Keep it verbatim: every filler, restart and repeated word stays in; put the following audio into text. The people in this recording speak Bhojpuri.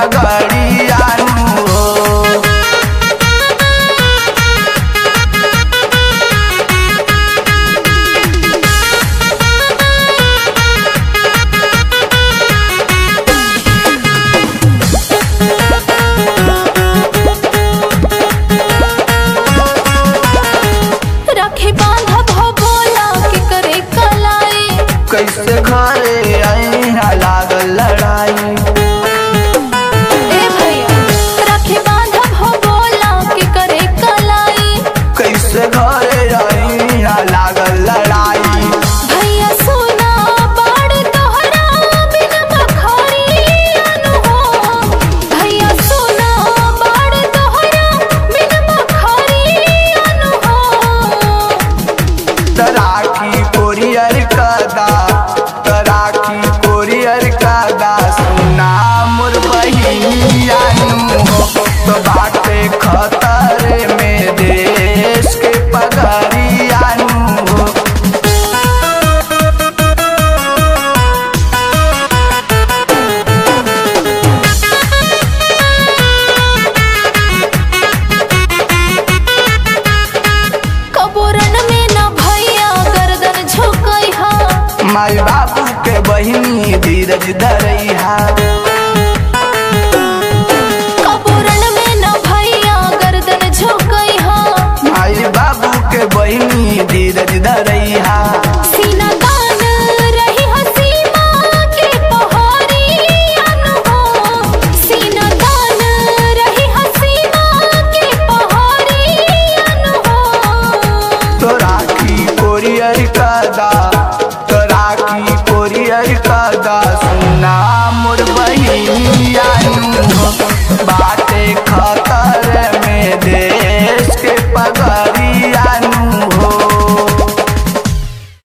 पगड़िया हो। कैसे घरे आई लागल लड़ाई ए भैया राखी बांधब हो बोला कि करे कलाई। कैसे घरे आई लागल लड़ाई। भैया सुना बाड़ तोहरा बिन बखरियन हो। भैया सुना बाड़ तोहरा बिन बखरियन हो। राखी कोरियर कदा राखी कोरियर कदा सुना मोर बहिनिया हो। तो बाटे खतरे में देश के पगड़िया हो। कबूरन में न भैया गर्दन झुकैहा। माई बाबू के बहिनी धीरज धरैहा। कबूरन में न भैया गर्दन झुकैहा। माई बाबू के बहिनी धीरज धरैहा। सीना तान रही हसीमा के पहाड़ियन हो। सीना तान रही हसीमा के पहाड़ियन हो। तो राखी कोरियर कदा